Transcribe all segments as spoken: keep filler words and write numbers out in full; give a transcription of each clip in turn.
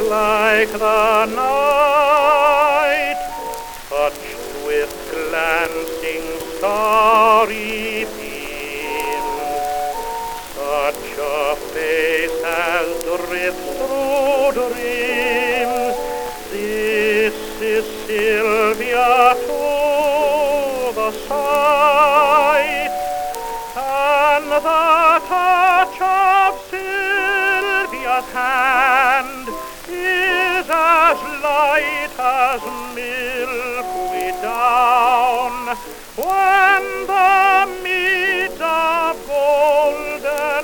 like the night, touched with glancing starry beams. Such a face as drifts through dreams. This is Sylvia to the sight, and the touch of Sylvia's hand is as light as milky down, when the meads are golden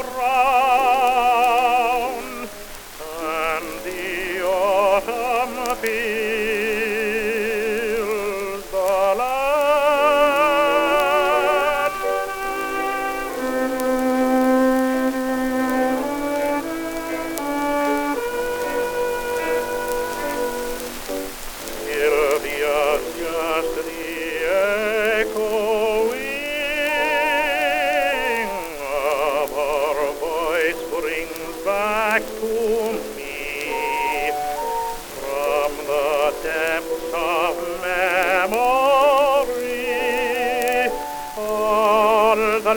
brown, and the autumn fills the land. Sylvia's just the echoing of her voice brings back to me, from the depths of memory, all the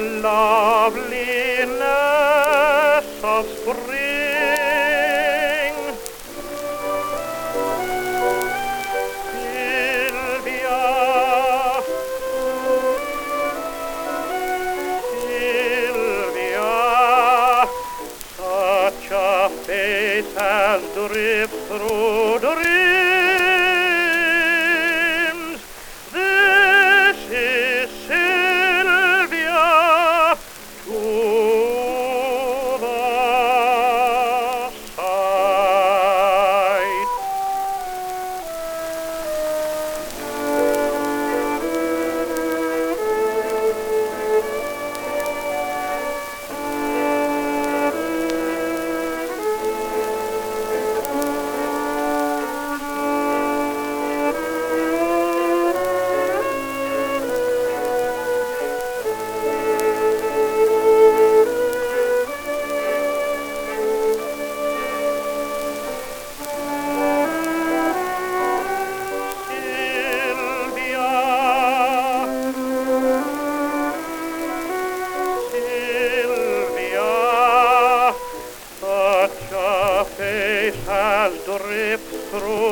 loveliness of spring. Sylvia, Sylvia, such a face as drifts through dreams. This is Sylvia to the sight. Face as drifts through